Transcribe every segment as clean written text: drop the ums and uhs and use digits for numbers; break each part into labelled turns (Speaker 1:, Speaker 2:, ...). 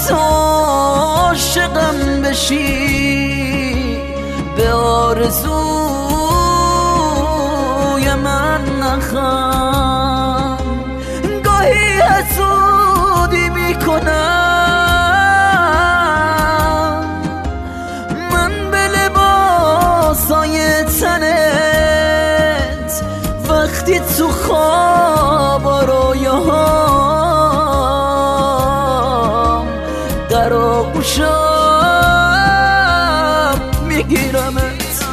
Speaker 1: تو عاشقم بشی، به آرزوی من نخند. گاهی حسودی میکنم من به لباسای تنت، وقتی تو خواب و رویاهام در آغوشم میگیرمت.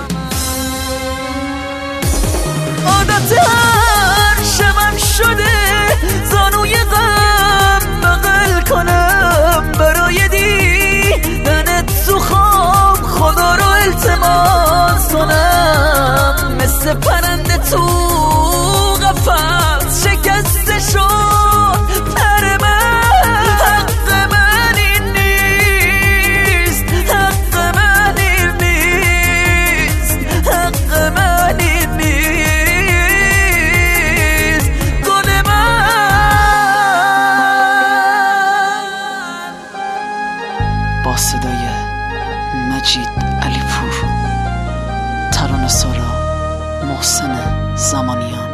Speaker 1: عادت هر شبم شده زانوی غم بغل کنم، برای دیدنت تو خواب خدا رو التماس کنم. مثل پرنده تو قفس شکسته شد پر من، حق من این نیست، حق من این نیست، حق من این نیست. گل من
Speaker 2: با صدای مجید علیپور، ترانه سرا محسن زمانیان.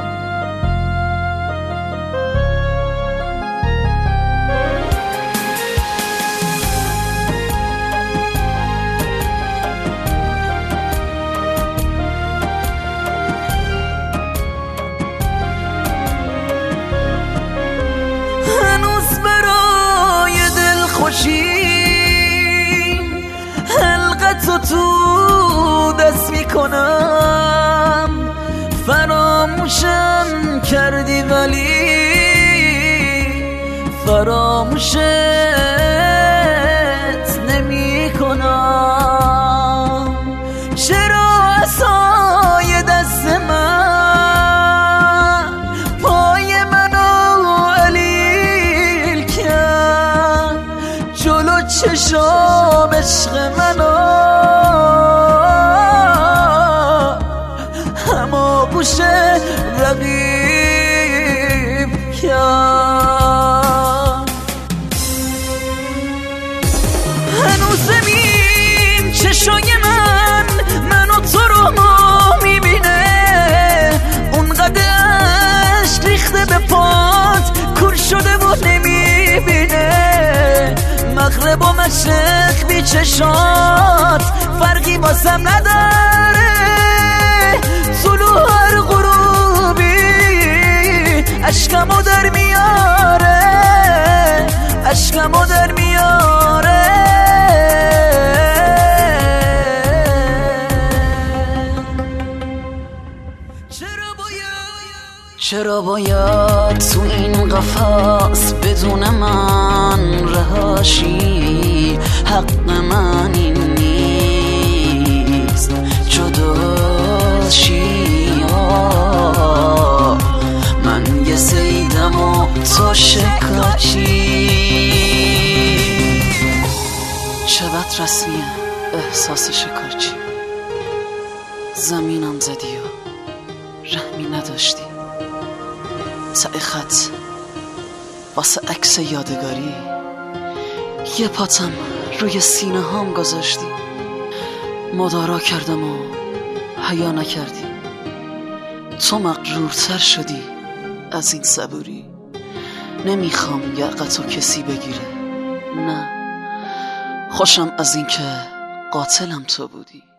Speaker 1: هنوز برای دلخوشی حلقتو تو دست میکنم. فراموشم کردی ولی فراموشت نمیکنم. چرا عصای دست من پای منو علیل کرد، جلو چشام عشق منو همه گوش رقیب کرد. هنوز زمین چشای منو تو رو میبینه، اونقدر عشق ریخته به پات کور شده و نمیبینه. مغرب و مشرق بی چشات فرقی واسم نداره، طلوع هر غروبی عشقمو در میاره، عشقمو در میاره. چرا باید تو این قفس بدون من رهاشی؟ حق من این نیست جداشی. من یه سیدم و تو شکاچی.
Speaker 2: چقدر رسمیه احساس شکارچی. زمینم زدی و رحمی نداشتی. ته خط واسه عکس یادگاری، یه پاتم روی سینه هام گذاشتی. مدارا کردم و حیا نکردی. تو مغرورتر شدی از این صبوری. نمیخوام یقتو کسی بگیره، نه، خوشم از این که قاتلم تو بودی.